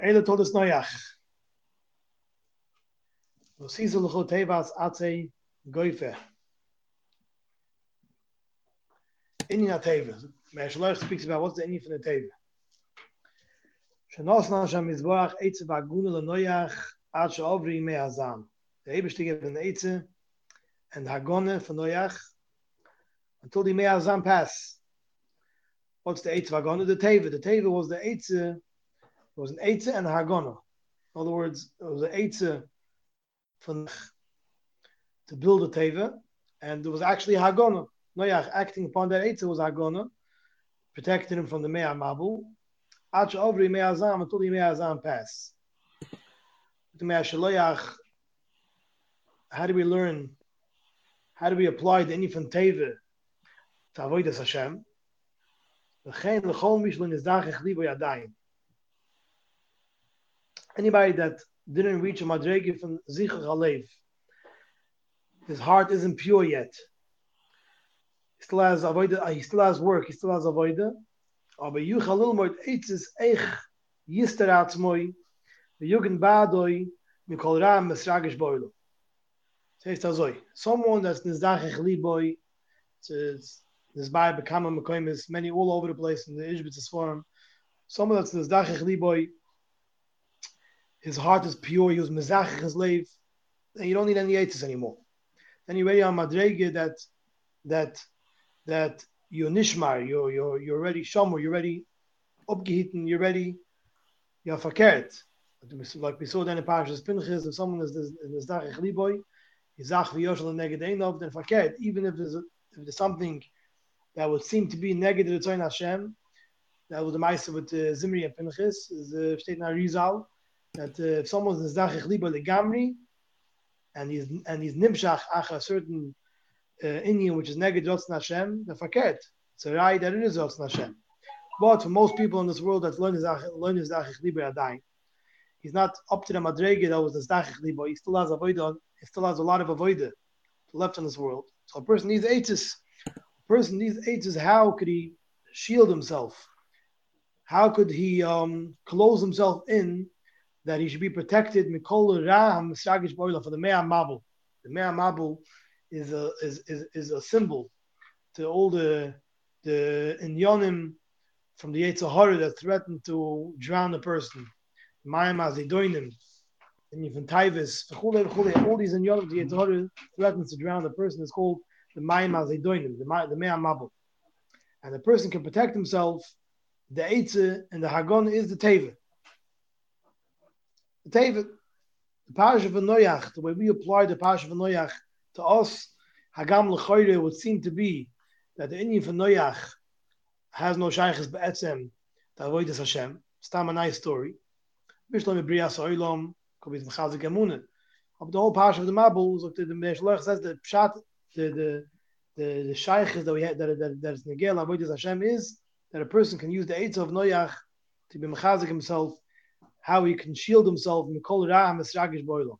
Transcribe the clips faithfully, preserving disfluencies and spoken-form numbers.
Eile told us Noach. V'sizu l'chol tevas atzei goife. Inyan HaTeva. Meir Shloich speaks about what's the inyan from the Teva. Shenosna Hashem Mizborach Eitze v'aguna l'Noach ad she'ovri yimei hazam. The Eibishter gave an Eitze and Hagone for Noach until the yimei hazam pass. What's the Eitze v'agona? The Teva. The Teva was the Eitze. It was an Eitze and a Hagona. In other words, it was an Eitze from to build a Teva, and there was actually a Hagona. Noach acting upon that Eitze was Hagona, protecting him from the Mea Mabul. Ach over Mea Azam until the Mea Azam pass. The Mea Shaloyach. How do we learn? How do we apply the Inyan from Teva to Avodas Hashem? Anybody that didn't reach a madrege from Zichur Halev, his heart isn't pure yet. He still has avoida, he still has work, he still has avoida. Aber Yuchalil moit eitzes eich yister atzmoi, v'yugin ba'adoi, mikol ram mesragish boilo. Says Tazoi, someone that's nizdachich liboy, this by become a mekoim is many all over the place in the Ishbitz forum. Someone that's nizdachich liboy, his heart is pure, he was mezachich his leiv, then you don't need any eitzes anymore. Then you're ready on madrege that that that you're nishmar, you're you're you're ready shomer, you're ready upgehitten, you're ready, you're fakert. Like we saw then in Parashas Pinchas, if someone is is dachich liboy, yizach v'yoshel negedeinov, then fakert. Even if there's a, if there's something that would seem to be negative to Tzon Hashem, that was the ma'aseh with uh, Zimri and Pinchas, is uh, steht in Arizal, that uh, if someone is dachich liboy legamri, and he's and he's nimshach ach a certain Uh, Indian, which is neged Yotzon Hashem, the faket. It's a right that it is Yotzon Hashem. But for most people in this world that learn his dachich libo are he's not up to the madrege that was the dachich libo. He still has avoida. He still has a lot of avoida left in this world. So a person needs eitzes. A person needs eitzes. How could he shield himself? How could he um, close himself in that he should be protected? Mikol ra hamesragish boila for the mea mabul. The mea mabul is a is, is is a symbol to all the the inyanim from the Yetzer Hara that threaten to drown a person. Mayim azidoinim, and even Taivis, all these inyanim the Yetzer Hara threatens to drown a person is called the Mayim azidoinim, the the Mea Mabul, and the person can protect himself. The Eitze and the Hagon is the Teva. The Teva, the Parasha of Noach, the way we apply the Parasha of Noach. To us, Hagam L'choyre would seem to be that the Inyan for Noach has no shaykhs be'etzem to avoid this Hashem. Stam a nice story. Bishlam Ibriyas Oilom, could be Mechazik Emunah. But the whole parsha of the Mabul, the Meshloch says that Pshat, the the the, the shaykhs that we had, that that that is Negel avoid this Hashem is that a person can use the Eitz of Noach to be Mechazik himself, how he can shield himself from Mikol Ra Mesragish Boilo.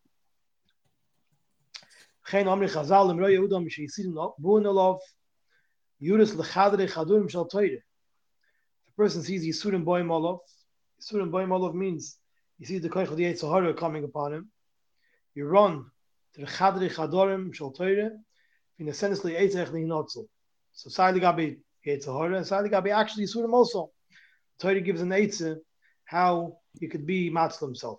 Geen Amri Chazal im Roy Yehuda Mishayisidim Buin Elov Yuris Lechadre Chadurim Shal Toire. The person sees Yisurim Boim Olov. Yisurim Boim Olov means he sees the Koich of the Yetzer Hara coming upon him. You run to the Chadre Chadurim Shal Toire. In the sense of Eitzech Linotzel. So Sai Gabi Yetzer Hara and Sai Gabi actually Yisurim also. Torah gives an Eitzeh how he could be Matzl himself.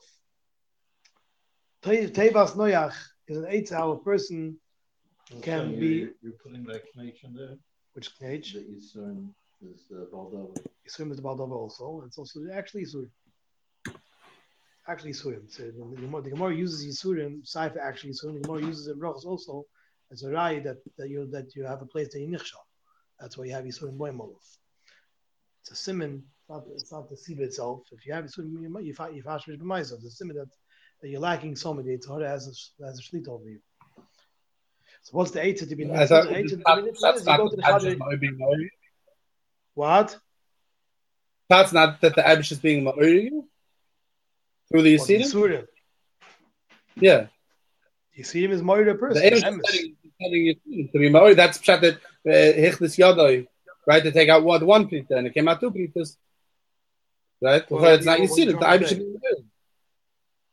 Tevas Noach is an eitzah how a person can so be. You're, you're putting that connection there. Which knech? The Yisurim is the Baldava. Yisurim is the Baldava also. It's also actually Yisurim. Actually Yisurim. So the, the, the Gemara uses Yisurim. Saifa actually Yisurim. The Gemara uses it Brachos also as a rai that that you that you have a place that you nichshal. That's why you have Yisurim Boim Olov. It's a simon. It's not, it's not the siva itself. If you have Yisurim, you you you fashmish b'maisav. It's a simon that. That you're lacking somebody, it's hard as a as a shlit over you. So what's the eitzah to be? That's not the Abish What? That's not that the Abish is being ma'uri through the Yisurim. Yeah, Yisurim is ma'uri person. The Abish is telling Yisurim to be ma'uri. That's pshat that hichlis yadoi, right? To take out what one plita and it came out two plitas, right? Well, it's not Yisurim. The Abish is being ma'uri.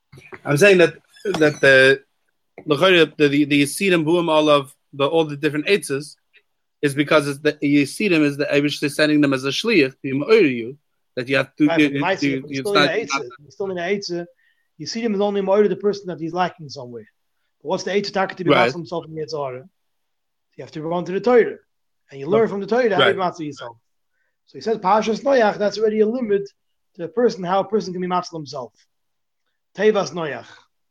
I'm saying that that the the the the Yesidim boom all of the all the different eitzes is because it's the Yesidim is the Eibush sending them as a shliach to you that you have to. Right, you, you, you, you, still not, in the still in the eitzes. Yesidim is only more the person that he's lacking somewhere. But what's the eitzes target to be right. himself in Yetzirah? You have to run to the Torah, and you learn from the Torah how right. you matzah yourself. So he says Parshas Noach. That's already a limit to a person how a person can be matzah himself. Tevas Noach.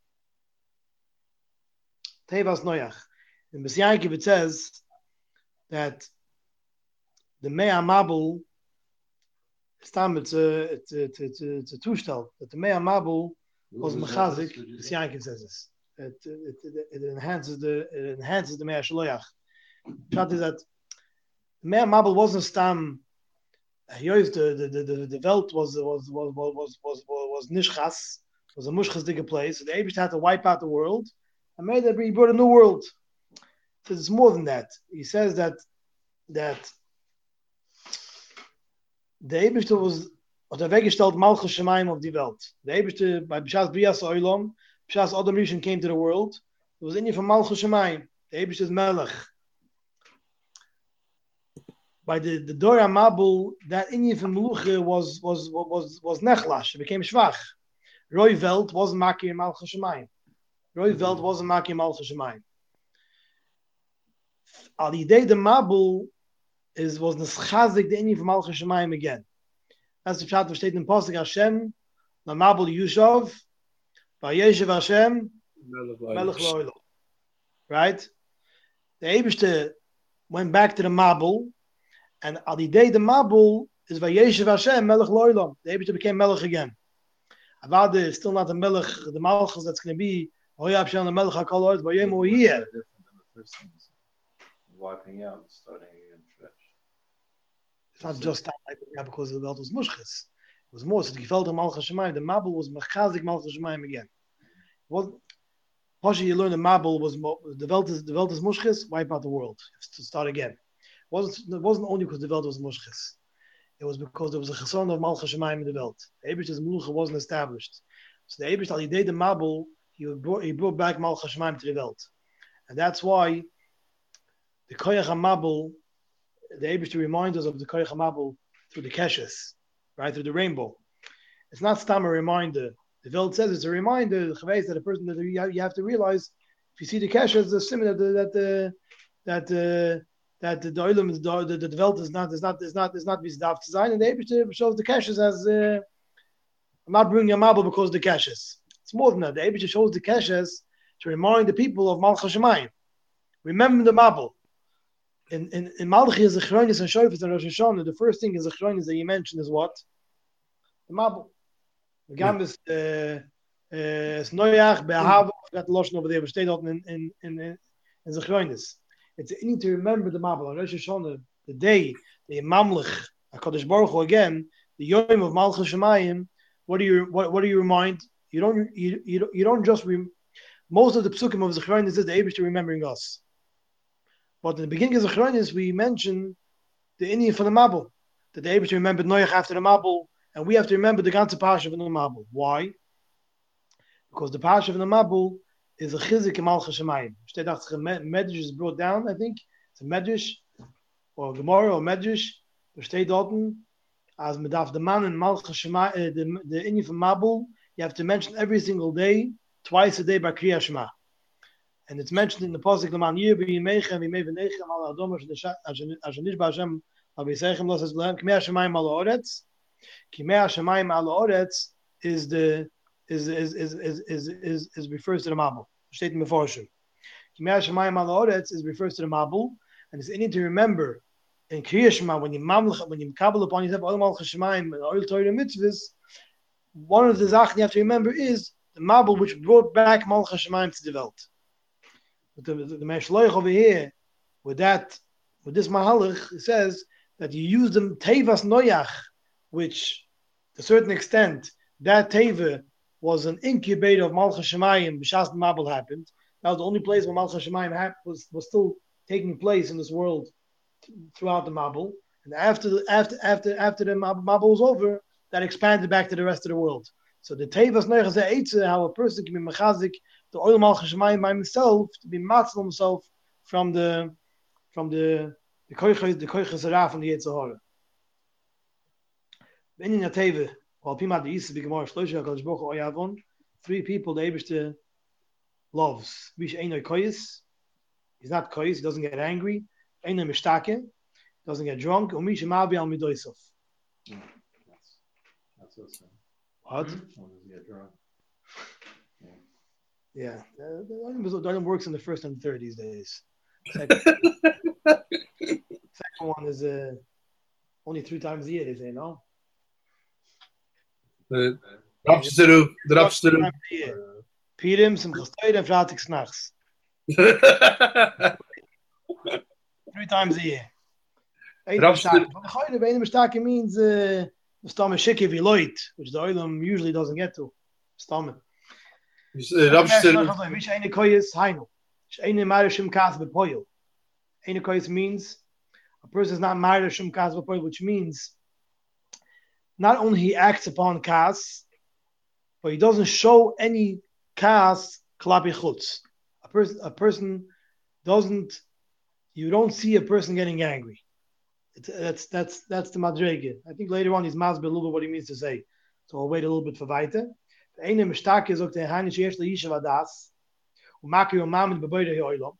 Tevas Noach. In B'Siyankiv it says that the Mei Mabul, it's a it's a it's a, it's a tushtel that the Mei Mabul was mechazik. B'Siyankiv says this. It, it, it, it enhances the it enhances the Mei Shloach. Shot is that the Mei Mabul wasn't stam. He used the the the the, the Welt was was was was was was was nishchas. Was a mushchas place. So the Eibush had to wipe out the world and made it, he brought a new world. So it's more than that. He says that that the Eibush was what er weggestellt Malchus Shemaim of die Welt. The Eibush by B'shas Brias Oilom, B'shas Adam Rishon came to the world. It was in you from Malchus Shemaim. The Eibush is Melech. By the the Dora Mabul, that in you from Meluche was was was was nechlash. It became schwach. Roy Welt wasn't Maki Malchus Shemaim. Roy Welt wasn't Maki Malchus Shemaim. Al Yidei the Mabul is was neschazik the inyan from Malchus Shemaim again. That's the chat which stated in Pasuk Hashem, the Mabul Yushov, Vayeshev Hashem, Melech Lo'olam. Right? The Eibishter went back to the Mabul, and Al Yidei the Mabul is Vayeshev Hashem, Melech Lo'olam. The Eibishter became Melech again. Avada is still not the Melech, the Malchus that's going to be Hoyab Shem the Melech HaKol Ha'oretz B'Yom Ha'Yeh. Wiping out, starting again fresh. It's not just that because the Welt was Mushchis. It was more, so the Gefeld of Malchus Shemaim, the Mabul was Mechazik Malchus Shemaim again. What Pasha you learn the Mabul was the Welt is the Welt is Mushchis, wipe out the world. To start again. It wasn't it wasn't only because the Welt was Mushchis. It was because there was a chesron of Malchus Shemaim in the Welt. The Eibish's Melucha wasn't established. So the Eibush, al Yidei the Mabul, he brought, he brought back Malchus Shemaim to the Welt. And that's why the Koyach HaMabul, the Eibush to remind us of the Koyach HaMabul through the Keshes, right, through the rainbow. It's not stam a reminder. The Welt says it's a reminder, that a person that you have, you have to realize, if you see the Keshes, the similar that the that the that the oilam is the the Welt is not is not is not is not visdav to sein, and the Eibush shows the Keshes as uh, I'm not bringing a Mabul because of the Keshes. It's more than that. The Eibush shows the Keshes to remind the people of Malchus Shemaim. Remember the Mabul. In in in Malachi is the Chronis and Shofet and Rosh Hashanah. The first thing is the Chronis that you mentioned is what? The Mabul. The Gambis Snoyach Be'ahav got the Lashon over there, but stay out in in in in the Chronis. It's you need to remember the Mabul. Rosh Hashanah, the day the Mamlech HaKadosh Baruch Hu again, the Yom of Malchus Shemayim. What do you what what do you remind? You don't you you don't, you don't just rem- most of the psukim of Zechronis is the Eibush remembering us. But in the beginning of Zechronis we mention the Indian for the Mabul, that the Eibush remembered Noach after the Mabul, and we have to remember the ganze Parsha of the Mabul. Why? Because the Parsha of the Mabul is a chizik in Malchus Shemayim. Medrash is brought down, I think. It's a Medrash, or Gemara, or Medrash. There steht dort, as medaf the man in Malchus Shemayim, the the Indian from Mabul, you have to mention every single day, twice a day by Kriya Shema. And it's mentioned in the Pasuk, L'man yir b'yimeichem v'yimei v'neichem al adomar shenish b'Hashem al b'yiseichem lo says L'hem Kimei HaShemayim al ha'oretz. Kimei HaShemayim al ha'oretz is the is is is is is is, is refers to the Mabul. Steht in Meforshim. Kimei HaShemayim al ha'oretz is refers to the Mabul, and it's needed to remember in Kriya Shema when you mamlech when you kabel upon yourself all Malchus Shemayim and all Torah mitzvahs. One of the zaken you have to remember is the Mabul which brought back Malchus Shemayim to the Welt. But the the, the Meshloich over here with that with this Mahalach it says that you use the Tevas Noach, which to a certain extent that Teva was an incubator of Malchus Shemayim. B'shas the Mabul happened. That was the only place where Malchus Shemayim happened, was was still taking place in this world throughout the Mabul. And after the, after after after the Mabul was over, that expanded back to the rest of the world. So the Tevas Neuch is a Eitze, how a person can be mechazik, the oil malchus shemayim by himself, to be matzal himself from the from the the koiches the koiches ra from the Yitzhahara. When in the Teve, while Pima the Yisra became more Shloisha HaKadosh Baruch Hu Oyavon, three people the Eibishter loves. Vish Einoi Koyis, he's not Koyis, he doesn't get angry. Einoi Mishtake, doesn't get drunk. Umish Mabi Al Midoisov. That's what's saying. What? When does he get drunk? Yeah, uh, the Olam works in the first and the third these days. Second, second one is uh, only three times a year, they say, no? The Rapsteru, the Rapsteru. Pirim, Simchas Torah, and Fratik Snachs. Three times a year. Rapsteru. But the Chayre, Bein Mishtake means uh, the stomach Shikev Eloit, which the Olam usually doesn't get to. Stomach. Rapsteru. Vish Eine Koyes, Hainu. Eine Marishim Kas Bepoil. Eine Koyes means a person is not Marishim Kas Bepoil, which means not only he acts upon Kas, but he doesn't show any Kas Klapi Chutz. A person, a person doesn't, you don't see a person getting angry. It's, that's that's that's the Madrege. I think later on he's masbeh a little bit what he means to say. So I'll wait a little bit for weiter. Eine Mishtake sagt der Heinisch Yesh Leisha Vadas und Makri und Mamen beboide Oilam.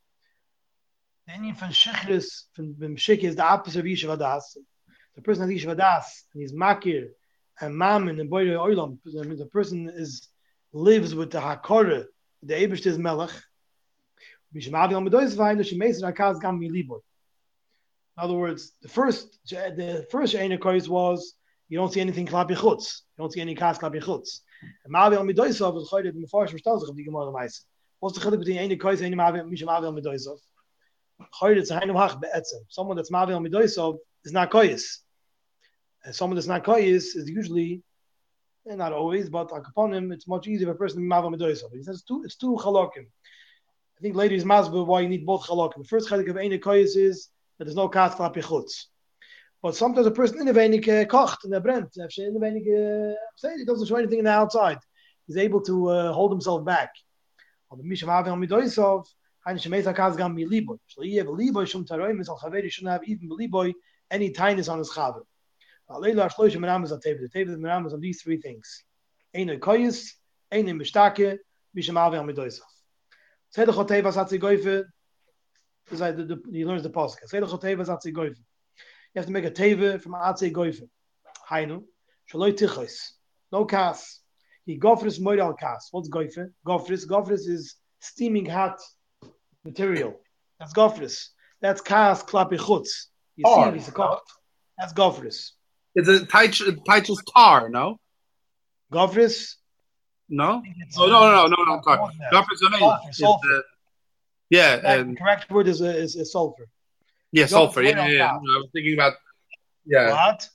The Indian von Shichris, from Mshik is the opposite of Yisha Vadas. The person has Yisha Vadas and he's Makir and Mamen and Boide Oilam. The person is lives with the Hakore, the Eibishter is Melech. Mishmavi al Medois Vainu Shemeser Hakaz Gam Milibor. In other words, the first the first Eine Kois was you don't see anything klapi chutz. You don't see any kas klapi chutz. And Mavi al Midoisov is choyed in the Mepharshim vertells sich of the Gemara Meise. What's the chiluk between Eine Kois and Mavi Misha Mavi al Midoisov? Choyed it's a hainu hach be'etzem. Someone that's Mavi al Midoisov is not kois. And someone that's not kois is usually, and not always, but upon him, it's much easier for a person to be Mavi al Midoisov. He says it's two, it's two chalokim. I think later is masbeh why you need both chalokim. The first chalik of Eine Kois is that there's no kas klapi chutz. But sometimes a person in the venig uh, kocht and brennt. In the venig, uh, he doesn't show anything in the outside. He's able to uh, hold himself back. On the Mishnah Mavi al Midoisov, Hein Shemesa Kaz Gam Miliboy. Shleiye Veliboy Shum Taroim is al Chaveri shouldn't have even Veliboy any tightness on his chaver. Aleilu Ashloishim Meramas on Tevah. The Tevah is Meramas on these three things: Einoi Koyis, Einoi Mishtake, Mishnah Mavi al Midoisov. Tzedach Tevah Satzi Goife. He learns the pasuk. Tzedach Tevah Satzi Goife. You have to make a teva from Atzei Goife. Hainu, Shaloi Tichos. No kas. He gofris moiral kas. What's Goife? Gofris. Gofris is steaming hot material. That's gofris. That's kas klapi chutz. You Tar. see, it's a kocht. That's gofris. It's a Titus tar, no? Gofris? No? It's, Oh, no, no, no, no, no, tar. more than that. Gopher's amazing. Sulfur, It's, sulfur. uh, yeah, That- and the correct word is, uh, is, is sulfur. yeah, sulfur. Gopher, Yeah, yeah, yeah. tar. I was thinking about, yeah. What?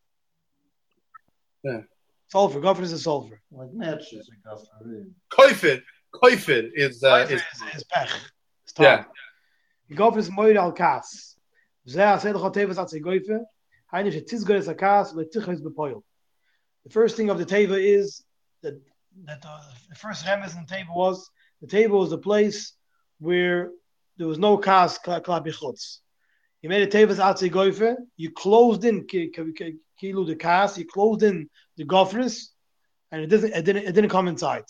Yeah. Sulfur. Gofris is sulfur. Like matches and gasoline. Koifid. Koifid is, uh, Sulfur is, is, is pech. It's yeah. tar. Gofris moiral kas. Zeh Tzedach Tevah Atzei Goife. Hainu shetzizgor es hakas le'tichos bepoil. The first thing of the teva is that that uh, the first remez in the teva was the teva was the place where there was no kas klapi chutz. You made a teva atzei goife. You closed in kilu the kas. You closed in the gofris, and it doesn't. It didn't. It didn't come inside.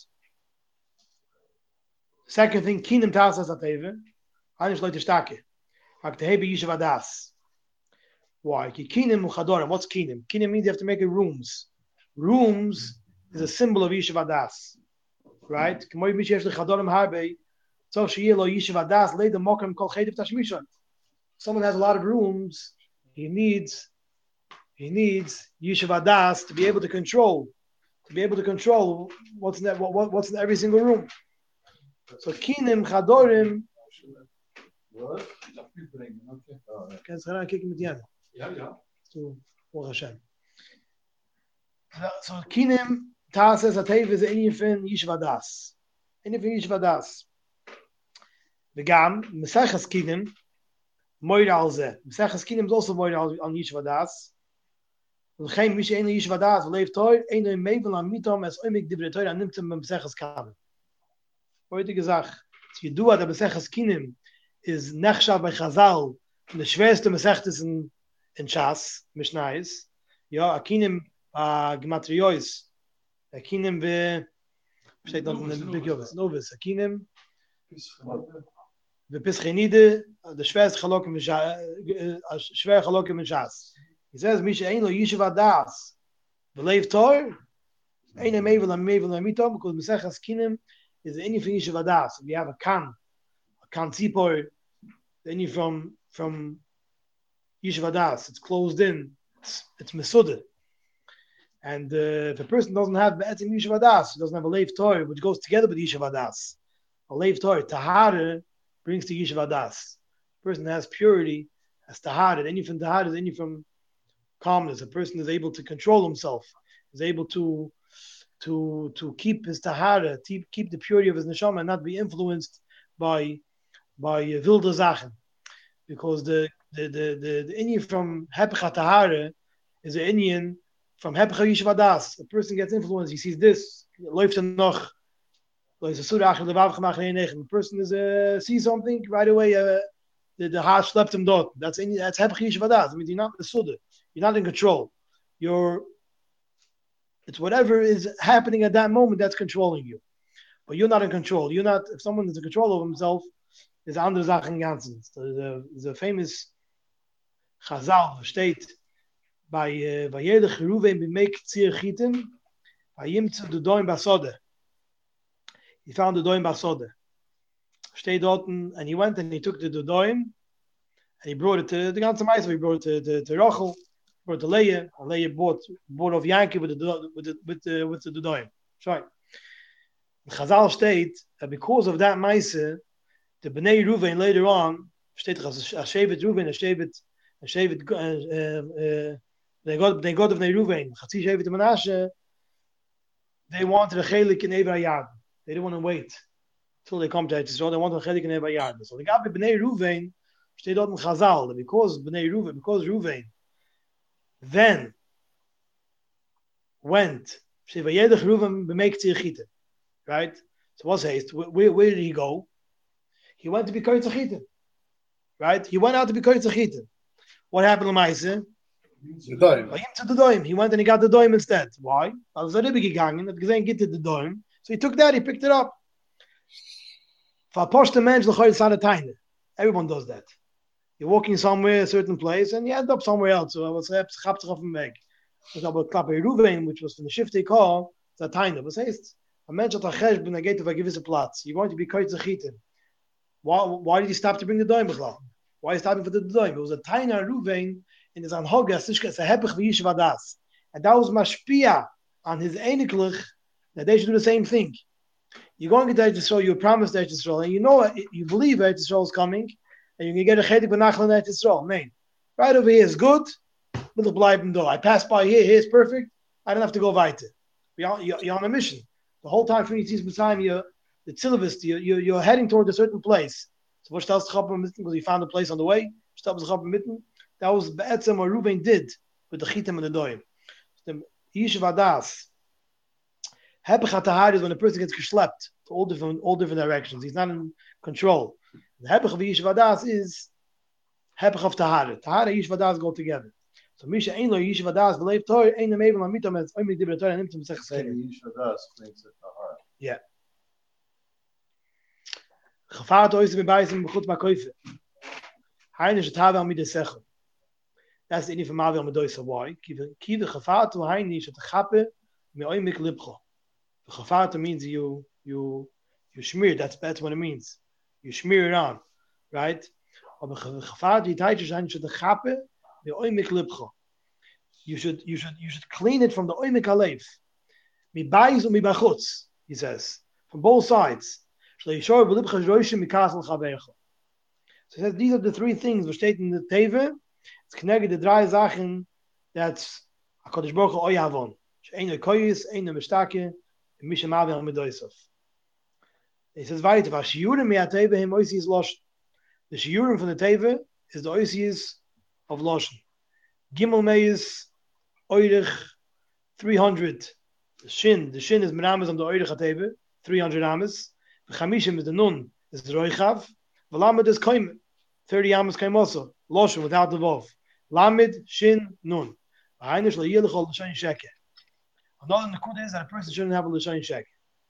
Second thing, kinim tasas ateva. Hanish leite shtake. Haktehebe yishav adas. Why? Kinim uchadorim. What's kinim? Kinim means you have to make it rooms. Rooms is a symbol of Yishuv Adas, right? Someone has a lot of rooms. He needs, he needs Yishuv Adas to be able to control, to be able to control what's in that, what, what's in every single room. So kinim chadorim. What? Okay, so I'm kicking with the end. Yeah, yeah. So, Baruch Hashem. So kinim tases atayv is any fin yishvadas, any fin yishvadas. V'gam mesachas kinim moira al zeh. Mesachas kinim is also moira on yishvadas. Geen mishe ene yeshiva das leeft toy ene mevel am mitom as oimik dibre toy nimmt zum besechs kamen. Heute gesagt, sie du hat der besechs kinem is nachshav bei Chazal, the schwerste mesechtes in in Shas Mishnais. Ja, akinem a gematriois. Akinem ve steht dort in der Big Yogas. Novis akinem ve pischenide, der schwerste chalokim schwer chalokim in Shas. He says mishe ein lo yeshiva das. Believe tor eine mevel am mevel am mitom because mesechas kinem is any from yeshiva das. We have a kan a kan tzipor any from from Yeshiva Das, it's closed in, it's, it's Mesuda. And uh, if a person doesn't have Be'etzim Yeshiva Das, he doesn't have a Leiv Torah, which goes together with Yeshiva Das. A Leiv Torah, Tahara, brings to Yeshiva Das. A person has purity, has Tahara. Any from Tahara is any from calmness. A person is able to control himself, is able to to to keep his Tahara, to keep the purity of his Neshama and not be influenced by by uh, wilde Sachen. Because the The the the, the Indian from Hepcha Tahara is an Indian from Hepcha Yeshiva Das. The person gets influenced. He sees this. Läuft er noch. The person is uh, sees something right away. Uh, the the heart slept him dot. That's in that's Hepcha Yeshiva Das. I mean, you're not the Suda. You're not in control. You're. It's whatever is happening at that moment that's controlling you, but you're not in control. You're not. If someone is in control of himself, there's andere Sachen ganzen. There's a, there's a famous Chazal steht bei bei jeder Geruven bemek tzir chitem hayim zu de doim basode. He found the doim basode. Steht dort and he went and he took the doim and he brought it to the ganze Meister. He brought it to, to, to Rachel, brought it to Leah. And Leah bought bought of Yankee with the with the with the with the doim. Right. Chazal state that because of that Meister, the Bnei Ruven later on steht Shevet Ruven, Shevet Shevet they got they got of Bnei Ruven, Chatzi Shevet Menashe. They wanted a chelik in Eber Yad. They didn't want to wait till they come to Eretz Yisrael. They wanted a chelik in Eber Yad. So they got the Bnei Ruven. Steht dort in Chazal that because Bnei Ruven, because Ruven, then went Shevayedach Ruven b'meik tzirchite, right? So what's haste? Where, where did he go? He went to be Koyetz Achitim, right? He went out to be Koyetz Achitim. What happened to Maise? The doim. To the doim. He went and he got the doim instead. Why? I was already gegangen. Hat gesehen, get to the doim. So he took that. He picked it up. For a poshte mensch l'choyel tzad taine. Everyone does that. You're walking somewhere, a certain place, and you end up somewhere else. So I was chapt sich auf dem Weg. Was aber Klappe Ruven, which was from the Shiftei call, tzad taine. Was heißt? A mensch hat a cheshbon, er geht auf a gewisse Platz. You're going to be Koyetz Achitim. Why, why did he stop to bring the doim? Why is he stopping for the doim? It was a taina Ruven in his anhoga, it's a hepech v'yishiva das. And that was mashpia on his eniklich that they should do the same thing. You're going to Eretz Yisrael, you're promised Eretz Yisrael, and you know it, you believe Eretz Yisrael is coming, and you can get a chedik b'nachlan Eretz Yisrael. Man, right over here is good, little bleiben do. I pass by here, here's perfect, I don't have to go weiter. You're, you're, you're on a mission. The whole time for you sees beside you, the syllabus, you're, you're, you're heading toward a certain place. So what stellst du because you found a place on the way? That was Be'etzem what Ruben did with the chitim and the doim. The Yeshiva Das. Hepech HaTahar is when a person gets geschlept to all different all different directions. He's not in control. The Hepech of Yeshiva Das is Hepech of Tahar. Tahar and Yeshiva Das go together. So Misha Ein Lo Yeshiva Das believe Torah Ein Amevim Amitam as Oimik Dibra Torah Nimtum Sech Seder. Yeshiva Das thinks it Tahar. Yeah. Gefaart ois me beißen gut ma kaufe. Heine shtave am mit sechel. Das ist in von mal mit dois why. Kive kive gefaart to heine is het gappe me oi mit libcho. Gefaart means you you you smear, that's that's what it means. You smear it on, right? Aber gefaart die tijds zijn so de gappe me oi mit libcho. You should you should you should clean it from the oi mit alev. Mi bais und mi bachutz, he says, from both sides. So he says these are the three things we state in the Teve. It's connected the drei Sachen that's HaKadosh Baruch Hu oyavon. She'eino koyis, eino meshtake, and misha mavi al midoisov. He says weiter, v'ashiurim me'ateve him oisi is loshen. The shiurim from the Teve is the oisi of loshen. Gimel meis Oirich three hundred. The shin, the shin is menames on the Oirich hatebe, three hundred ames. The chamishim is the nun, is the roichav. The lamed is koim, thirty ames koim also. Loshen without the vav. Lamed, shin, nun. Ha'inish le'yilach ol l'shayin sheker. Another nekuda is that a person shouldn't have a l'shayin sheker.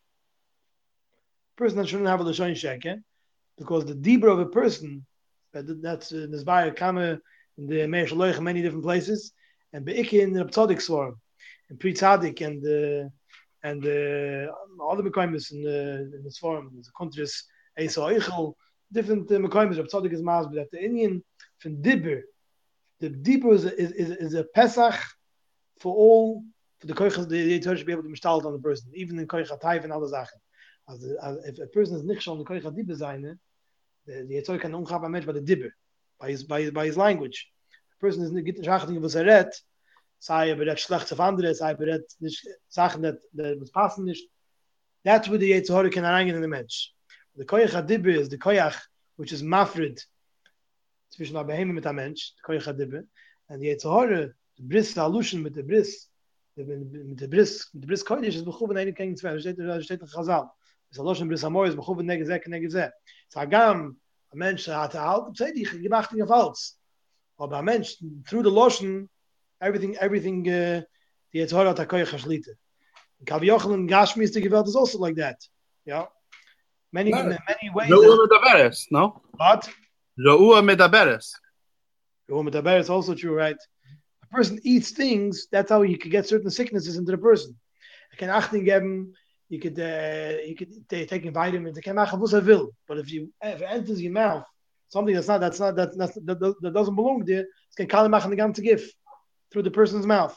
A person that shouldn't have a l'shayin sheker, because the dibra of a person, that's in this Zbaya Kama, in the Meir Shaloich, in many different places, and Be'ikki in the Tzadik Swarm, and Pri Tzadik, and the and the all the Mekaimis in the in the Swarm, the countries, Esa Eichel, different uh, Mekaimis, Rab Tzadik is Maas, but that the Indian from Dibber, the Dibber is, is, is, is a Pesach for all, for the Koichas, the Torah should be able to install it on the person, even in Koich HaTayv and other Sachen. As, as if a person is nicht schon the Koich HaDibber sein, the the Torah can umgehen by Mensch by the Dibber, by his by by his language. The person is nicht schachting was er redt, sei er beredt schlecht auf andere, sei er beredt nicht Sachen that that was passen nicht. That's where the Torah can arrange in the Mensch. The Koich HaDibber is the Koich which is mafrid zwischen der Behemoth mit der Mensch, the Koich HaDibber, and the Torah, the bris solution mit der bris, mit der bris, mit der bris Kodesh is bechuven eine kein zwei, steht steht in Chazal. Es a loschen bris amoy is bechuven nege zek nege zek. Sagam, a Mensch hat er halt, say die gemacht in falsch. Aber a Mensch through the lotion everything everything uh, the Torah ta koich shlite. Kav Yochanan and Gashmi is the Gewalt is also like that. Yeah. Many No. many ways. Re'ua medaberes, no? But Re'ua medaberes. It's also true, right? A person eats things, that's how you could get certain sicknesses into the person. I can achting geben, you could uh, you could t- take vitamins, you can machen was er will. But if you if it enters your mouth, something that's not that's not that's, that's, that, that doesn't belong there, it can call him machen the ganze gift through the person's mouth.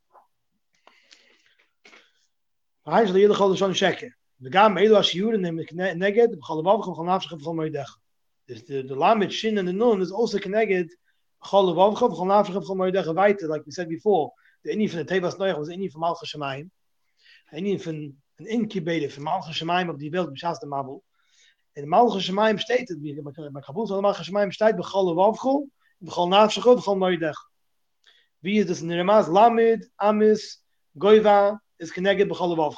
Eigentlich jeder kann schon checken. Wir gaben elo ashiuren in neged, bchalav kham khamafsh kham moidach. This the the lamed shin and the nun is also connected. Bchalav kham khamafsh kham moidach weiter, like we said before. The any from the Tevas Noach was any from Malchus Shemaim. Any from an incubator from Malchus Shemaim of the Welt beshas the Mabel. And Malchus Shemaim stated, by Kabul so Malchus Shemaim stated bchalav kham bchalnafsh kham moidach. Wie is this in the Ramaz lamed amis goiva is connected b'chol.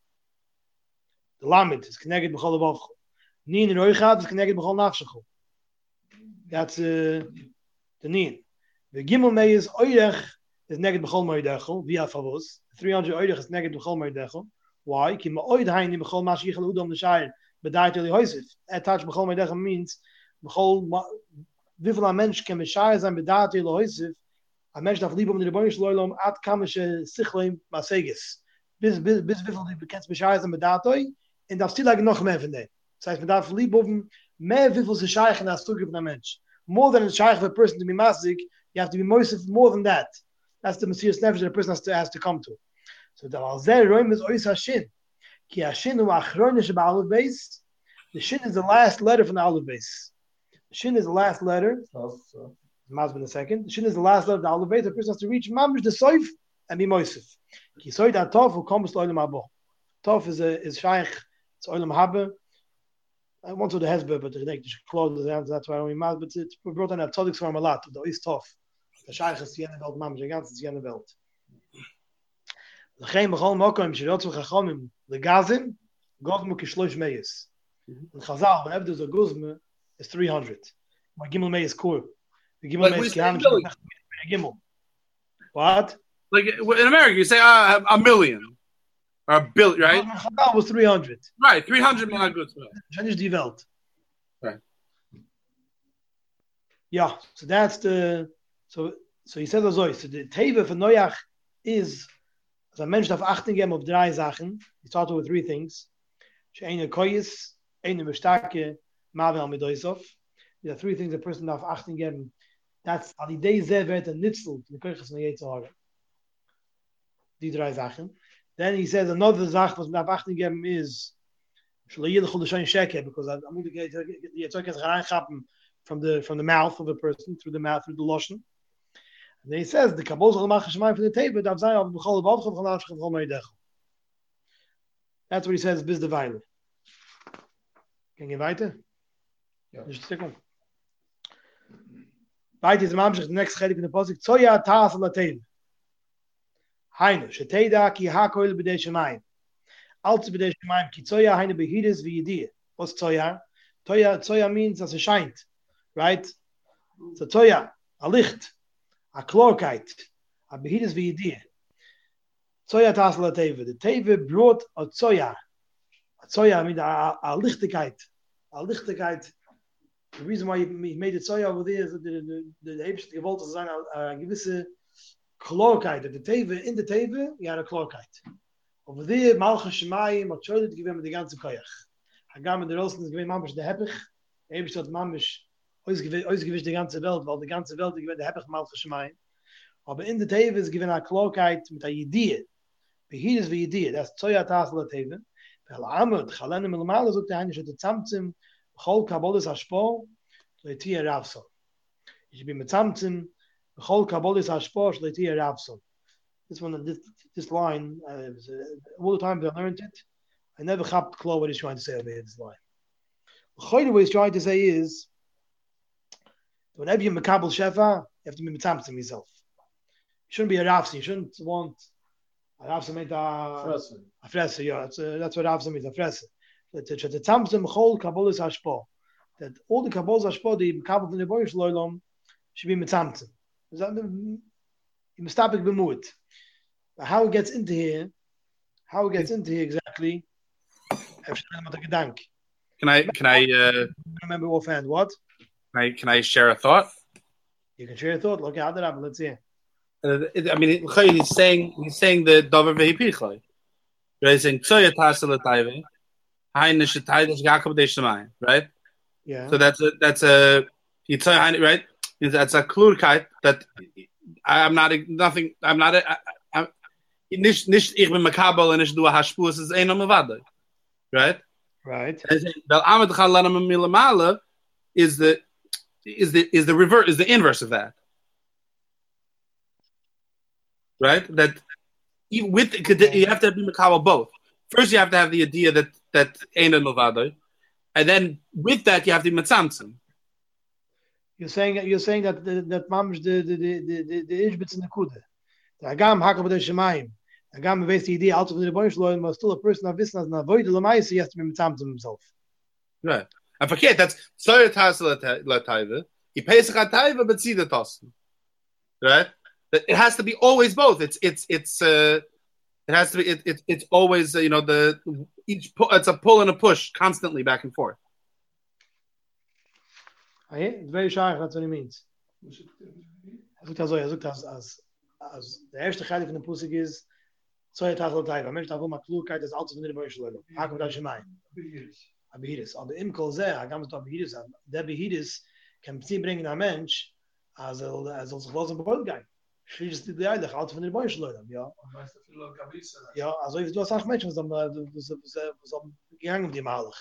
The lamed is connected b'chol. Nin and oichav is connected b'chol nafshechu. That's uh, the nin. The gimel mei is oirech is connected b'chol moedechel via favos. Three hundred oirech is connected b'chol moedechel. Why? Ki ma'oid haini b'chol mashiachel udom l'shayr b'dayt eli hoisif. Attach b'chol moedechel means b'chol v'v'la mensch kem b'shayr zan b'dayt eli hoisif. A mensch darf lieb um die Rebbeinu Shloilom ad kamische sichleim masegis. Bis bis bis wie viel die bekennst bescheißen mit datoi und darf still noch mehr von dem. Das heißt, man darf lieb um mehr wie viel sie scheichen als zugeben der Mensch. More than a shaykh of a person to be masig, you have to be more than that. That's the Messiah's nefesh that a person has to has to come to. So the alzer roim is ois hashin. Ki hashin hu achronish ba'aluf beis. The shin is the last letter from the aluf beis. The shin is the last letter. Also, Maz in a second. The shin is the last letter of the aluf beis. The person has to reach mamish the soif and be moisif. Ki soy that tov who comes to olam haba. Tov is a is shaykh. It's olam haba. I want to the hezbollah, but the neck to close the hands. That's why I only mad. But it's brought on a tzaddik from a lot. The is tough. The shaykh is the welt mamish. The ganze is the welt. L'chein b'chol mokom shirotzu chachamim legazim govmu kishloish meyes. In Chazal, whenever there's a guzma, it's three hundred. My gimel meyes kur. The gimel Like meyes we say kiham million. gimel. What? Like in America, you say uh, a million or a billion, right? Chazal was three hundred. Right, three hundred million goods. Finish the welt. Right. Yeah, so that's the so so he says also so the teva for Noach is as a mensch darf achten geben auf drei Sachen. He started with three things. She'ene koyis, eine bestarke, mavel midoisov. There are three things a person darf achten geben. That's alidei zevet and nitzel the koyches von Yetzirah. Die drei Sachen. Then he says another Zach was darf achten geben is shleiyel chol l'shayin sheker because I'm going to get the Yetzirah reingappen from the from the mouth of a person through the mouth through the lashon. And then he says the kabos al mach shemaim for the table darf sein auf bechol bavchov chol nafshov chol meidech. That's what he says bis the violet. Can you weiter? Ja. Just a second. Weiter ist Mamshech, the next chelik in the posik. Tzoya ta'as al atein. Hainu, Sheteda ki hakoil b'dei shemayim. Alts b'dei shemayim, ki tzoya hainu behiris v'yidiyah. What's tzoya? Tzoya, tzoya means as a shine, right? So tzoya, a licht, a klorkeit, a behiris v'yidiyah. Tzoya tasel a teve. The teve brought a tzoya. A tzoya means a, a lichtigkeit. A lichtigkeit. The reason why he made it tzoya over there is that the the the Hebrew gewollt zu sein a gewisse klorkeit. The teve in the teve, you had a klorkeit. Over there, Malchus Shemayim, hat Schoedet gewinnt mit der ganze Koyach. Hagam in der Rosten ist gewinnt Mamisch der Heppich. Hebrew hat Mamisch ausgewischt die ganze Welt, weil die ganze Welt gewinnt der Heppich Malchus Shemayim. Aber in der Teve ist gewinnt eine klorkeit mit der Yidiyah. Behir ist wie Yidiyah. Das ist Zoya Tasel der Teve. Weil Amud, Chalenim Milmala, sagt der Heinisch, der Zamzim, Chol Kabolis Hashpo, Leitia Ravson. Ich bin mit Zamzim, Chol Kabolis Hashpo, Leitia Ravson. This one, this, this line, uh, was, uh, all the time I learned it, I never got clear what he's trying to say over here, this line. What he's trying to say is, whenever you makabel shefa, you have to be mitzamtzim yourself. You shouldn't be a rafsi. You shouldn't want a rafsi means a a fresa. Yeah, that's, uh, that's what rafsi means, a fresa. That the tzamtzim chol kabolis hashpo. That all the kabolis hashpo, the makabel from the boyish loylom, should be mitzamtzim. Is that you mustapik b'muit? How it gets into here, how it gets into here exactly? Can I can I uh, remember offhand what? Can I can I share a thought? You can share a thought. Look how that happened. Let's see. Uh, I mean, he's saying he's saying the davar vehipichai. He's saying tzoya tasel taive, haine shetaydes gakab deishmaim. Right. Yeah. So that's a that's a yitzay right. That's a klurkeit that I'm not nothing. I'm not a. I, I, Nicht, nicht, ich bin makabel und ich du a hashpu, es ist ein am Avada. Right? Right. Weil Amad Chalanam Milamala is the is the is the reverse is the inverse of that. Right? That even with you have to be makabel both. First you have to have the idea that that ein am Avada, and then with that you have to be matzamtzim. You're saying you're saying that that, that mamish the the the the the ishbitz in the kude. The Hagam hakab the Shemayim. Hagam weiß die Idee, also von der Boyschleun, but still a person of wissen, as na void lamaisi, he has to be mitzamtzim himself. Right. And forget that's Tzoya Tasel Lataiva. He pays a Taiva, but see the Tossen. Right? It has to be always both. It's it's it's uh it has to be it, it it's always uh, you know the each pu- it's a pull and a push constantly back and forth. Ah, yeah? It's very sharp, that's what he means. Er sagt also, er sagt, as as as der erste Heilig von dem Pusik ist, Tzoya Tasel Lataiva. Mensch, da wo man Klugkeit ist, also von der Boyschleun. Hakam da Shemayim. Abihiris. Aber im Kolzeh, Hagam ist Abihiris, der Abihiris kann sie bringen ein Mensch, als er als er sich los im Gebäude gehen. Schließt die Eilig, alt von der Boyschleun. Ja. Ja, also ich du hast auch Menschen, was am gegangen mit dem Heilig.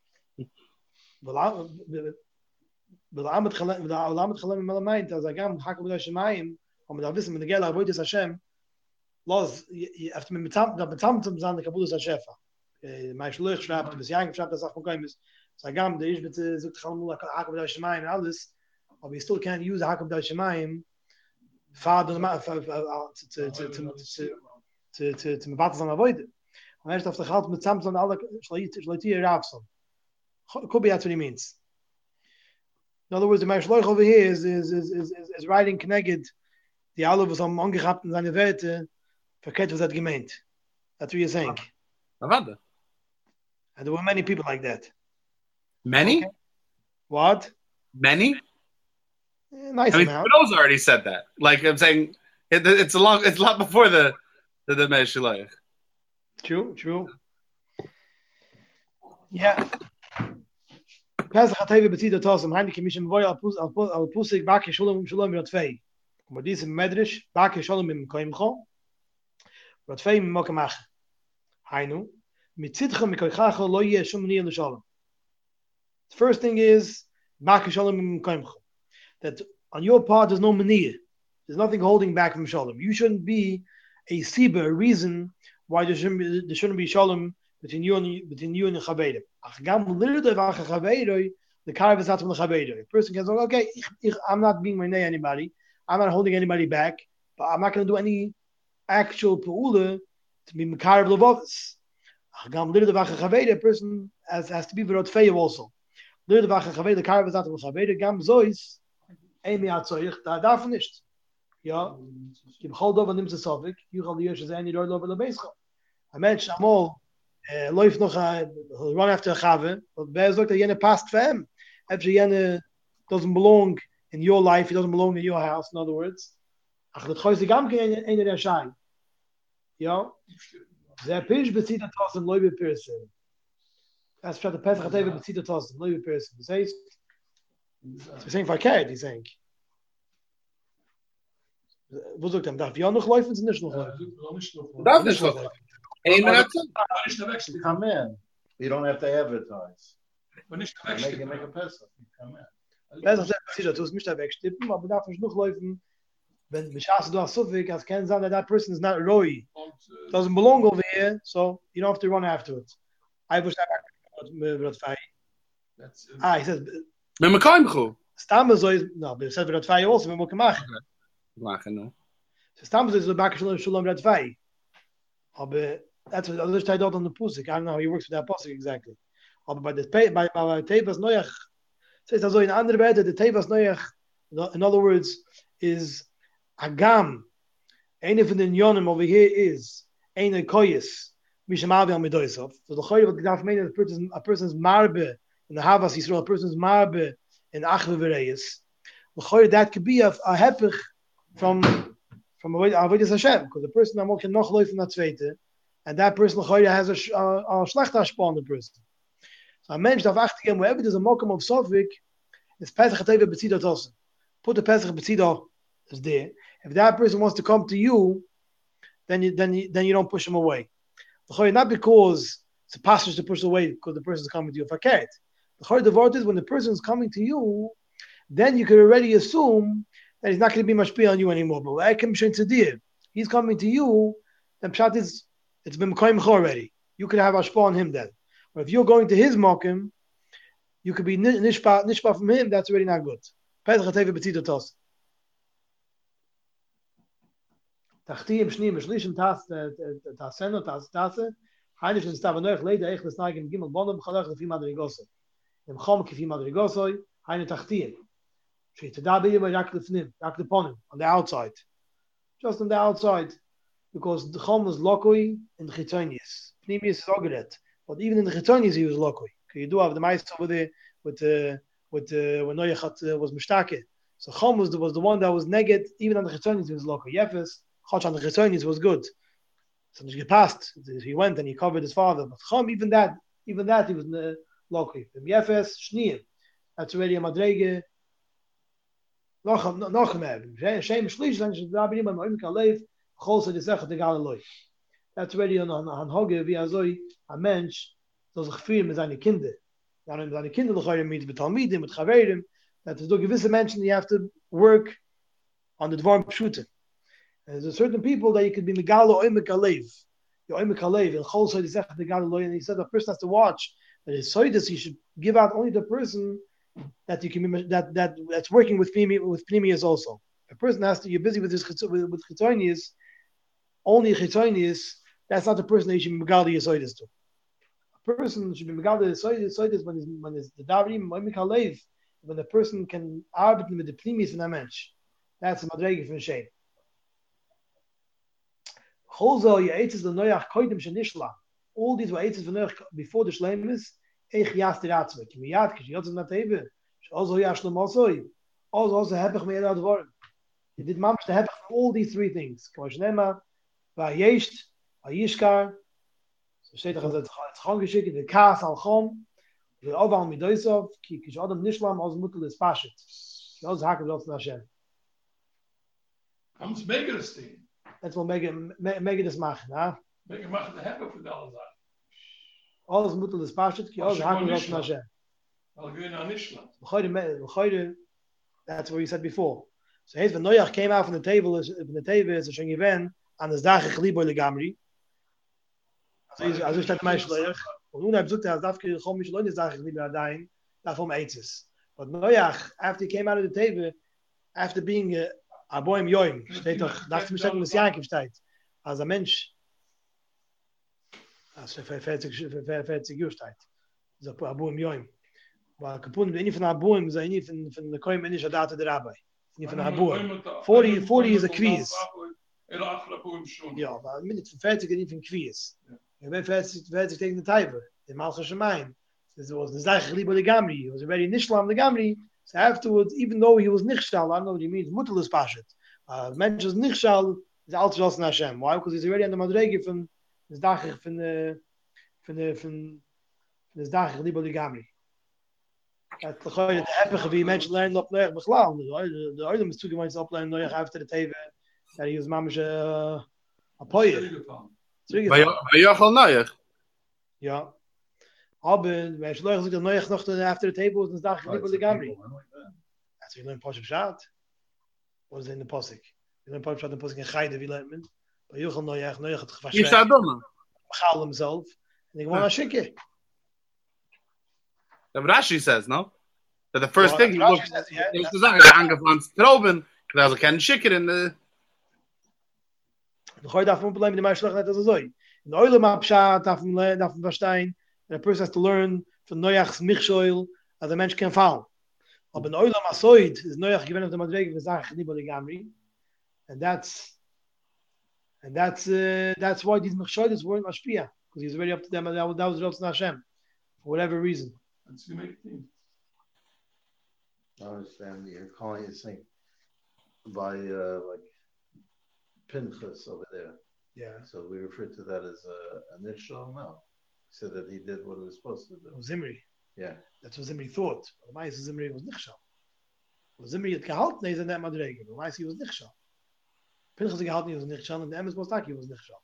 Weil Amet Chalem, weil Amet Chalem mal meint, als Hagam Hakam da Shemayim, und man da wissen, mit der Gela Avodas Hashem, los, you have to be mitzamtzim sein, der Kabulus HaShefa. Mein Schluch schreibt, bis Jank schreibt, das auch von Kaimis. Sagam, der ich bitte, sagt Chalmul, Hakam da Shemayim, alles, aber you still can't use Hakam da Shemayim, Vater, to mevatas an Avoide. Und erst auf der Chalt mit Zamzon, alle, Shleitir Ravson. Could be that's what he means. In other words, the Meshloich over here is, is, is, is, is writing connected, die alle, was am angehabt in seine Werte, verkehrt, was hat gemeint. That's what you're saying. Avada. And there were many people like that. Many? Okay. What? Many? Eh, nice I mean, amount. Spinoza already said that. Like I'm saying, it, it's a long, it's a lot before the the, the Meshloich. True, true. Yeah. Pesach hatayve bezieht das aus, am Heinrich Mishim Voy al Pusik Baki Shalom Shalom Rotfei. Aber diese Medrash Baki Shalom im Koimcho. Rotfei im Mokamach. Hainu mit Tzidchem Mikoichacho lo yeh shum niyah l'shalom. The first thing is Baki Shalom im Koimcho. That on your part there's no maniyah. There's nothing holding back from Shalom. You shouldn't be a siba, a reason why there shouldn't be, there shouldn't be Shalom between you and between you and the Chavedim. The car is out from the Chavedim. A person can say, okay, ich, ich, I'm not being my anybody. I'm not holding anybody back, but I'm not going to do any actual peula to be mekarev levavis. Gam lirde vache chaveda, a person has, has to be verot feyu also. Lirde vache chaveda, karev is not a chaveda, gam zois, emi atzoich, da darf nicht. Ja, die bechol dova nimmt es sovik, yuchal di yesh zayni lord over lebeischa. A mensch amol, läuft noch, run after a chave, but wer sagt, that jene passt for him. After jene doesn't belong in your life, he doesn't belong in your house, in other words. Ach, dat goist die gam kein eine der Schein. Ja, der Pisch bezieht das aus dem Leube Person. Das statt der Pesach hat eben bezieht das aus dem Leube Person. Das heißt, wir sind verkehrt, ich denke. Wo sagt er, darf ja noch laufen, sind nicht noch laufen? Darf nicht laufen. Ein Minute? Come in. You don't have to advertise. Maar niet te Make, wegstippen. make a Pesach. You come in. Pesach bezieht das, du musst nicht da wegstippen, aber darf nicht noch laufen. When Mishas do Asufik, as Ken that that person is not Roy, Want, uh, doesn't belong over here, so you don't have to run after it. I wish that back to that's, uh, Ah, he says, Met elkaar go. Stammen so is, no, but it says Rat Fai also, we can make. Machen, no. So Stammen is the back Shalom Shalom Rat Fai. Aber that's what other side out on the Pusik. I don't know how he works with that Pusik exactly. Aber by the by by Tevas Noach, says also in andere Werte, the Tevas Noach, in other words, is Agam, eine von den Yonim over here is eine Koyes, Mishamavi al Medoisov. So the Choy, what Gdaf mean, a person's, a person's marbe, in the Havas Yisrael, a person's marbe in Achve Vereis. The Choy, that could be a, a hepich from from Avodas Hashem, because the person amol can noch laufen na zweite, and that person the Choy has a, a, a schlecht Hashpa on the person. So a mensch darf achten gehen, wherever there's a mokum of Sofik, is Pesach HaTeva Betzida Tosen. Put the Pesach Betzida is there. If that person wants to come to you, then you then you, then you don't push him away. Not because it's a passage to push away because the person is coming to you. Faket. The word is when the person is coming to you, then you could already assume that he's not going to be mashpia on you anymore. But I can say he's coming to you, then pshat is it's been mekayim already. You could have ashpa on him then. But if you're going to his mokim, you could be nishpa nishpa from him. That's already not good. Pesach HaTeva B'tzida Tos. Tachtim shnim shlishim tas taseno tas tase haynish in stavanoch leide echt das nagen gimel bonem khalach fi madrigosoi im khom fi madrigosoi hayne tachtim shit da be yem yak lefnim yak leponim on the outside, just on the outside, because the khom was lokoi in the chitonius pnimi is sogelet, but even in the chitonius he was lokoi. You do have the meister over there with uh, with uh, when Noach uh, was mishtake, so khom was the, was the one that was neged, even on the chitonius he was lokoi. Yefes Chach on the Chesonis was good. So he passed. He went and he covered his father. But Chom, even that, even that, he was uh, local. Yefes, Shniyim. That's already a madrege. Noch noch mehr. Shem Shlish, then should be in my Kalev. Chol the Sechet the Galiloi. That's already on on Hoge wie azoi a Mensch so sich fühlen mit seine Kinder. Ja, und seine Kinder lechayim mit Betalmidim mit Chaverim. That is do gewisse Menschen you have to work on the Dvarm Pshutim. There's a certain people that you could be megalo oimek alev, you oimek alev, and chol soy disech the galiloi, and he said the person has to watch that his soydis he should give out only the person that you can be, that that that's working with pnimi with pnimius also. A person has to you're busy with his with, with chitonius, only chitonius. That's not the person that you should be megalo your soydis to. A person should be megalo his soydis soydis when is when is the davrim oimek alev, when the person can arbeit with the pnimius in a mensch. That's a madrege from shame. All these were eitzes for Noach before the Shleimus. Eich yas tiratzvek. Miyad kishiyot zem nateve. Also yashlem also. Also also hebech meir advorim. He did mamish the hebech for all these three things. Kamash nema, vayesht, vayishkar. So steht er as chon geschickt the kas al chom. The oval midoisov ki kish adam nishlam aus mutel is pashit. Also hakel zot na Hashem. Comes Megerstein. That's what make it make it this machen, huh? Meger machen the hebben voor de alle zaken. Alles mutel is pashit ki also hakel zot na Hashem. Al going on Ishlam. That's what you said before. So he's when Noach came out from the table, from the table is a shon given an das dach geliboy legamri. So he's also statt mein schleich. Und nun hat er darf ich kommen nicht Leute sagen lieber dahin, davon eins. But Noach after he came out of the table after being a boy yoim, steht doch dachte mich sagen das Jakob steht. als ein Mensch, als er vierzig Jahre steht, so Abu im Joim. Weil kapun, any von Abu im, any von von der Koim, any Shadat der Rabbi. Any von Abu. forty, forty is a quiz. Ja, aber mit vierzig nicht von quiz. Ich bin vierzig, vierzig gegen die Taiber. Der Malchus Shemaim. This was the Zayach Libo the Gamri. He was already Nishlam the Gamri. So afterwards, even though he was Nichshal, I don't know what he means, Mutalus Pashat. Uh, Mensch is Nichshal, is Alt Jos Hashem. Why? Because he's already on the Madrege from the Zayach from the from the from the Zayach Libo the Gamri. At the Choy, the Epic of he mentioned learning up there, Bechlal. The Oilem is two gemeins up learning Noach after the Teve, that he was Mamish a Poyer. Bei Yochel Noach. Ja. Aber wenn ich leuchte, dann neuch noch after the table und sag ich lieber die Gamri. Also wir lernen Pasuk Shat. Was in the Pasuk? Wir lernen Pasuk, the Pasuk in Gaide, wie lernt man? Bei Yochel neuch, neuch hat gefasst. Ich sag doch mal. Gaal himself. Und ich war schicke. The Rashi says, no? That the first Well, thing he Rashi looked says, yeah, is that's- to sagen, der angepflanzt Trauben, because er keinen Schicker in the... Du goit davon Problem, die Mensch net so. In Eule ma Pshat, darf man darf man verstehen, the person has to learn from Noach's Michshoil, as the Mensch can fall. Aber in Eule ma Soid, is Noach given of the Madrege, wir sagen nicht bei der Gamri. And that's and that's uh, that's why these Michshoilis weren't Mashpia, because he's already up to them, and that was that was Rosh Hashem, for whatever reason. That's the main thing. I understand you're calling it thing by uh, like Pinchas over there. Yeah. So we refer to that as a initial no. So that he did what he was supposed to do. Zimri. Yeah. That's what Zimri thought. But Ma'is Zimri was Nichshal. Well, Zimri had gehalten, is in that Madrege, but Ma'is he was Nichshal. Pinchas had gehalten, he was Nichshal, and the Emes Mostaki was Nichshal.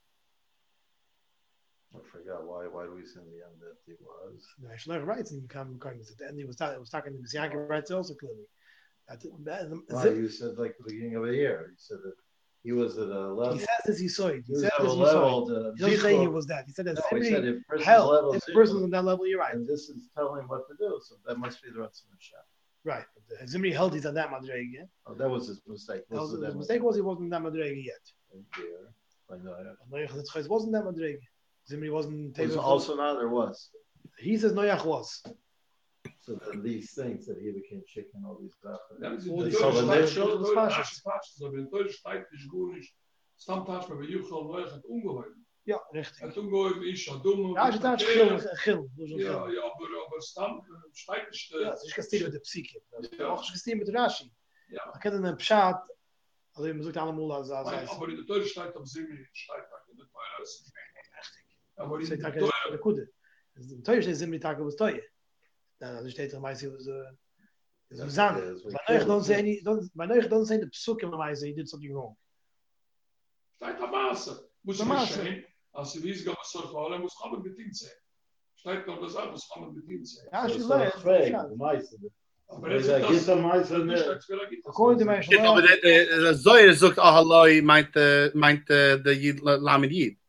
I forgot why. Why do we say in the end that he was? No, Shlomo writes in Kam Karmis. At the end, he was talking. It was talking to Messiah writes also clearly. That, that, Well, Zim- you said like the beginning of the year. You said that he was at a level. he says this he saw it. He He was says at a this he saw level. it. To He doesn't say he Zichro- was that. He said that No, he said Zimri if person's hell. level If the Zichro, person was on that level, you're right. and this is telling him what to do. So that must be the Ratzon Hashem. Right. But the Zimri held he's on that Madrege. Yeah? Oh, that was his mistake. That was, Most of his them mistake was he wasn't in that Madrege yet. in there. I know. Noach Netzchais wasn't that Madrege. Zimri wasn't. It was Teva- also not. There was. He says Noach was. So then these things that he became chicken, all these stuff. Ja, das ist Oh, der die Deutsche Sache, Steig- das ist der das Deutsche Falsche. Tatsch, so wenn Deutsch steigt nicht gut ist, Stammtatsch, aber Juchel Neuch hat ungeheuer. Ja, richtig. Hat ungeheuer, ich schon dumm. Ja, ich dachte, Chil, Chil. Ja, ja, aber, aber Stamm, steigt nicht. äh, Ja, es ist gesehen mit der Psyche. Ja. Auch gesehen mit Rashi. Ja. Man kennt einen Pshat, also man sagt allemal, als als Nein, als aber in der Deutsch steigt am Zimmi, steigt in der Teure. das ist richtig. Aber in Sei der Tage Teure, der Kude. Im Teuer steht Zimri Tage was teuer. Dann also steht er meist was äh is That's Zan. what it is. We Man euch killed don't it. say any don't man euch don't say the psuk in my say he did something wrong. steigt am Maße. Muss Der ich Maße. geschehen, als sie wies, gab es so vor muss man bedient sein. Steigt noch das an, muss man bedient sein. Ja, So she it's learned. not fake, the mice. Aber Is jetzt that ist get das, some mice das in nicht there? als Fehler gibt. According to my Ja, aber der- der der Zoyer sucht Ahaloi meint äh, meint äh, der Yid Lamed Yid.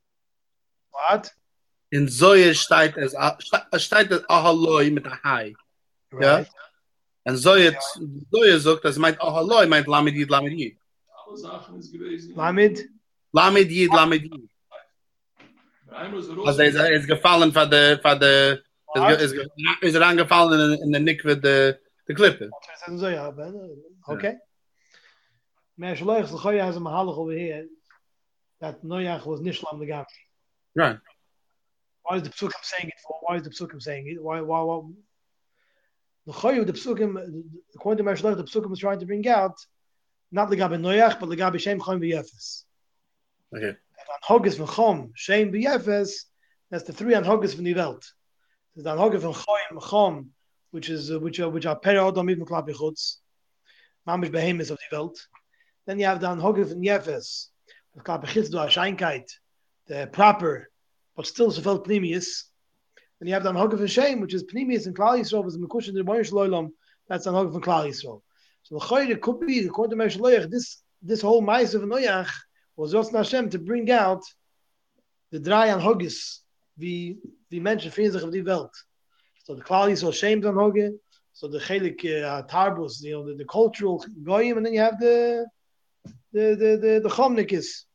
What? In Zoyer steht es a- sta- steht es Ahaloi mit der Hai. Ja? Right. Und Zoyer Zoyer sucht, das meint Ahaloi meint Lamed Yid Lamed Yid. Alle Sachen ist gewesen. Lamed. Lamed Yid Lamed Yid. Einmal ist er Also er ist, er ist gefallen von der von der What? ist, ist, ist er angefallen in, in der Nikwe der der Klippe. Sagen so ja, ben. Okay. Mehr Schleich, so goy has a mahalig over here. That Noach was Nishlam the Gam. Right. Why is the Psukim saying it for? Why is the Psukim saying it? Why, why, why? The Choyu, the Psukim, according to Meshach, the Psukim was trying to bring out, not the Gabi Noach, but the Gabi Shem Chom B'Yefes. Okay. And Hogus von Chom, Shem B'Yefes, that's the three Hogus von die Welt. There's the Hogus von Chom, Chom, which is, uh, which are, which are Periodom even Klapi Chutz, Mamish Behemoths of the Welt. Then you have the Hogus von Yefes, the Klapi Chutz, the Scheinkeit, the proper, but still so felt Pneumius. Then you have the Anhog of Hashem, which is Pneumius and Klal Yisrael, was the Mekush and the Rebbeinu Shloim, that's the Anhog of Klal Yisrael. So the Chayre could be, according to Meshach, this this whole Ma'ase of Noach was Yotzna Hashem to bring out the Drei Anhogis, the the mentioned Fienzach of the Welt. So the Klal Yisrael Shem Anhoge, so the Chelik uh, Tarbus, you know, the, the cultural Goyim, and then you have the the the the, the Chomnikis.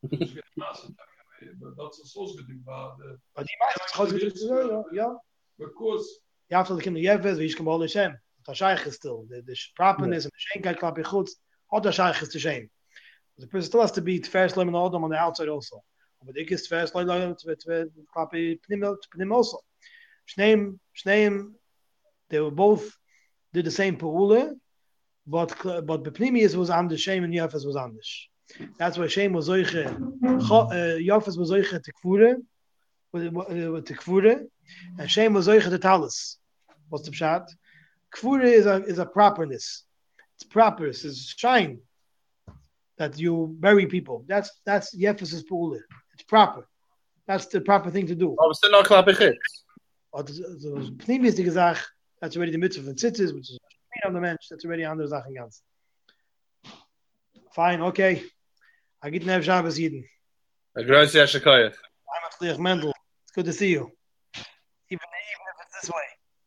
Ich gehe maßen, aber das ist ausgedrückt war, der But die meisten ist ausgedrückt, ja, ja. Because Ja, after the kind of Yefes, wie ich kann bald Hashem. Der Scheich ist still. The, the properness and the Schenkeit klap ich gut. Hat der Scheich ist the shame. The person still has to be first lemon Adam on the outside also. But ik is first lemon to to klap ich pnim pnim also. Shneim Shneim they were both did the same pa'ula, but but Bepnimius was on the shame and Yefes was on this. That's why shame was zoiche. Yefes was zoiche tekfure with tekfure. And shame was zoiche the talus. What's the pshat? Kfure is a is a properness. It's proper. It's shine that you bury people. That's that's Yefes's pa'ula. It's proper. That's the proper thing to do. Aber es sind noch klappe Chitz. But the Pnimius die gesagt, that's already the mitzvah of tzitzis, which is on the mensch. That's already andere Sachen ganz. Fine, okay. I get nev Shabbos Yidden. A groß Yashikoyach. I'm a Shliach Mendel. It's good to see you. Even, even if it's this way.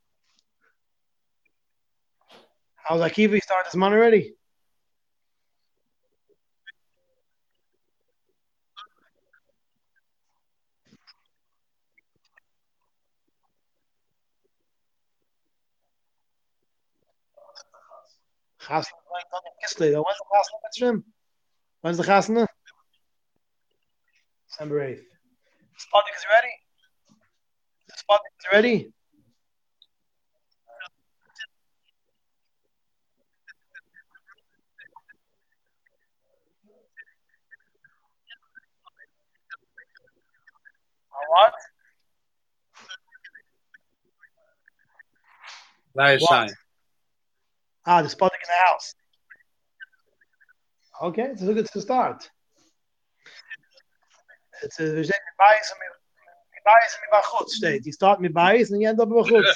How's Akiva? Start this month already? Chasna, when's the Chasna Mitzrim? When's the Chasna? December eighth. Sputnik is ready? The Sputnik is ready? What? Nice shine. Ah, the Sputnik in the house. Okay, it's a good to start. It's a we say bias me bias me bachut state. You start me bias and you end up with bachut.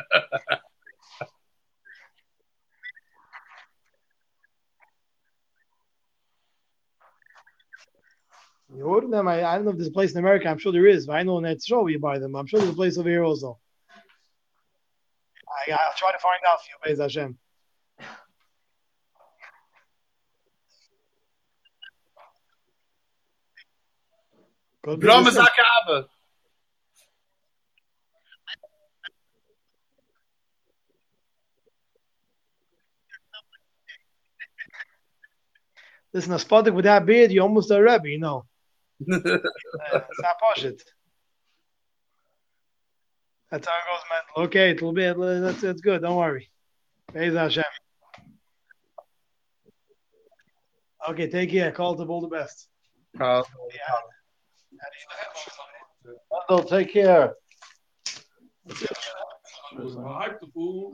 You order them. I, I don't know if there's a place in America. I'm sure there is. But I know in that show you buy them. I'm sure there's a place over here also. I, I'll try to find out for you, Be'ez Hashem. Brom is Akaba. Listen, a Sputnik with that beard, you're almost a Rebbe, you know. uh, it's not poshut. That's how it goes, man. Okay, it'll be, that's, that's good. Don't worry. Be'ez Hashem. Okay, take care. Call to all the best. Uh, Yeah. They'll take care. was hyped the fool.